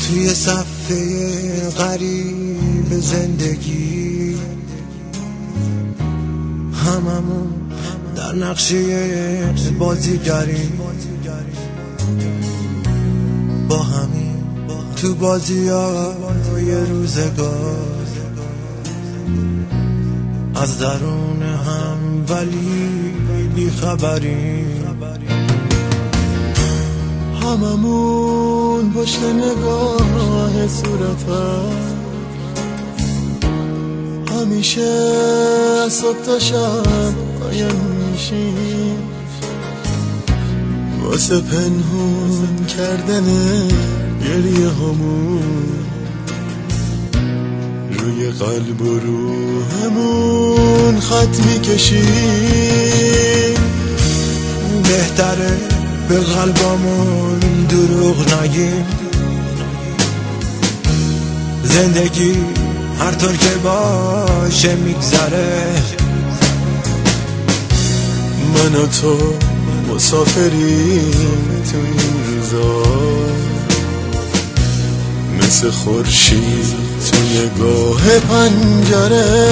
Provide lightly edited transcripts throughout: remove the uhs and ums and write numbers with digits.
توی صفحه غریب زندگی هممون در نقشه بازیگریم، با همین تو بازیای روزگار، از درون هم ولی بیخبریم. هممون پشت نگاه صورتت همیشه از صبح تا شب قایم میشیم، واسه پنهون کردن گریه همون روی قلب و روحمون خط میکشیم. بهتره به قلبامون دروغ نگیم، زندگی هر طور که باشه میگذره، من و تو مسافریم تو این روزا، مثل خورشید تو نگاه پنجره،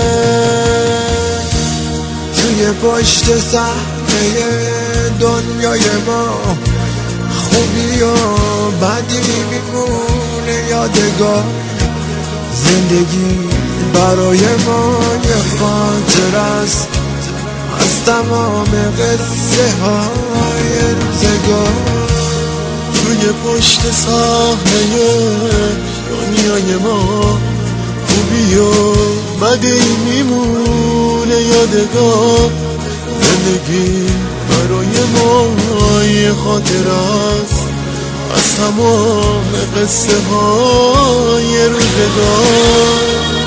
توی پشت صحنه دنیای ما خوبی و بدی میمونه یادگار. زندگی برای ما یه خاطر است از تمام قصه های روزگار. توی پشت صحنه دنیای ما خوبی و بدی میمونه یادگار. زندگی برای ما یه خاطر است از تمام قصه های روزگار.